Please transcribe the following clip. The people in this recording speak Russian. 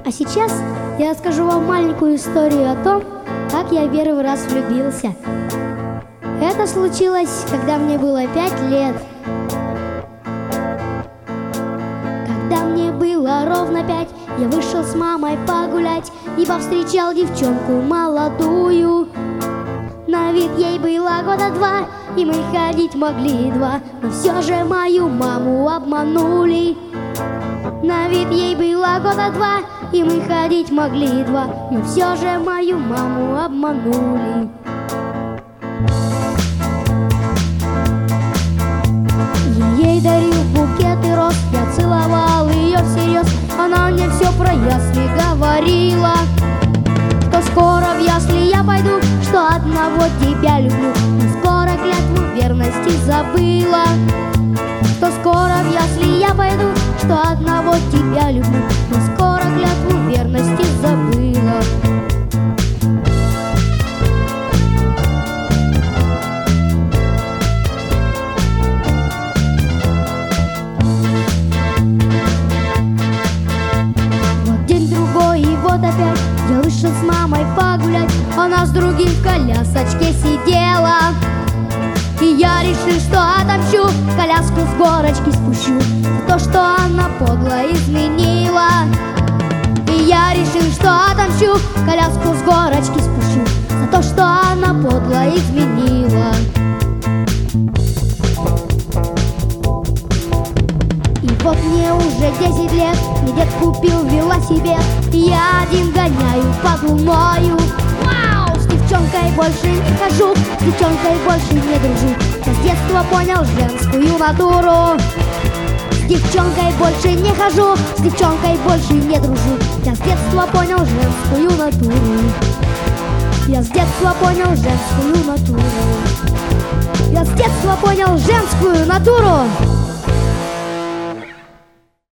А сейчас я расскажу вам маленькую историю о том, как я первый раз влюбился. Это случилось, когда мне было 5 лет. Когда мне было ровно 5, я вышел с мамой погулять и повстречал девчонку молодую. На вид ей было года 2, и мы ходить могли 2, но все же мою маму обманули. На вид ей было года 2, и мы ходить могли 2, но все же мою маму обманули. Я ей дарил букеты роз, я целовал ее всерьез. Она мне все про ясли говорила, что скоро в ясли я пойду, что одного тебя люблю. Но скоро клятву верности забыла, что скоро в ясли я пойду, что одного тебя люблю. Но скоро клятву верности забыла. Вот день другой и вот опять я вышел с мамой погулять. Она с другим в колясочке сидела, и я решил, что отомщу, коляску с горочки спущу за то, что она подло изменила. И я решил, что отомщу, коляску с горочки спущу за то, что она подло изменила. И вот мне уже 10 лет, мне дед купил велосипед, и я один гоняю под луною. Вау! С девчонкой больше не хожу, с девчонкой больше не дружу. Я с детства понял женскую натуру. С девчонкой больше не хожу, с девчонкой больше не дружу. Я с детства понял женскую натуру. Я с детства понял женскую натуру. Я с детства понял женскую натуру.